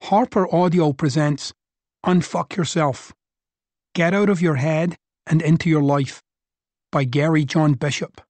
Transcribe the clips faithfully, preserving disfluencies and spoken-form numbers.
Harper Audio presents Unfuck Yourself. Get Out of Your Head and Into Your Life by Gary John Bishop.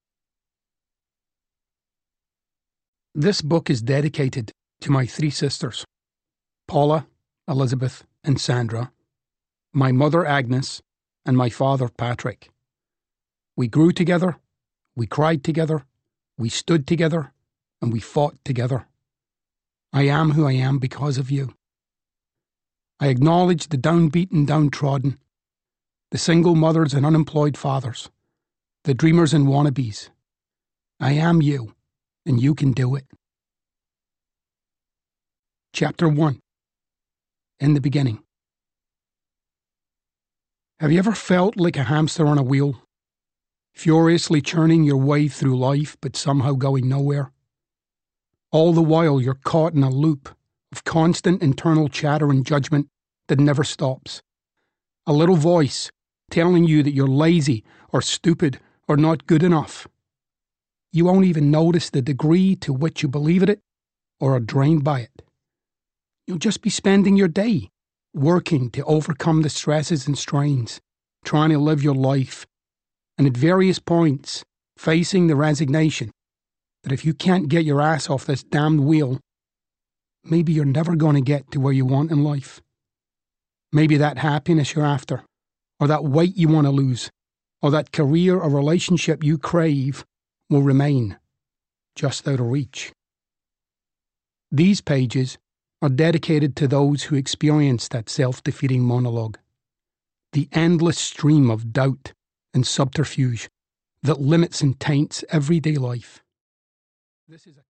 This book is dedicated to my three sisters, Paula, Elizabeth, and Sandra, my mother Agnes, and my father Patrick. We grew together, we cried together, we stood together, and we fought together. I am who I am because of you. I acknowledge the downbeat and downtrodden, the single mothers and unemployed fathers, the dreamers and wannabes. I am you, and you can do it. Chapter one. In the beginning. Have you ever felt like a hamster on a wheel, furiously churning your way through life but somehow going nowhere? All the while you're caught in a loop of constant internal chatter and judgment that never stops. A little voice telling you that you're lazy or stupid or not good enough. You won't even notice the degree to which you believe it or are drained by it. You'll just be spending your day working to overcome the stresses and strains, trying to live your life, and at various points facing the resignation that if you can't get your ass off this damned wheel, maybe you're never going to get to where you want in life. Maybe that happiness you're after, or that weight you want to lose, or that career or relationship you crave will remain just out of reach. These pages are dedicated to those who experience that self-defeating monologue, the endless stream of doubt and subterfuge that limits and taints everyday life. This is a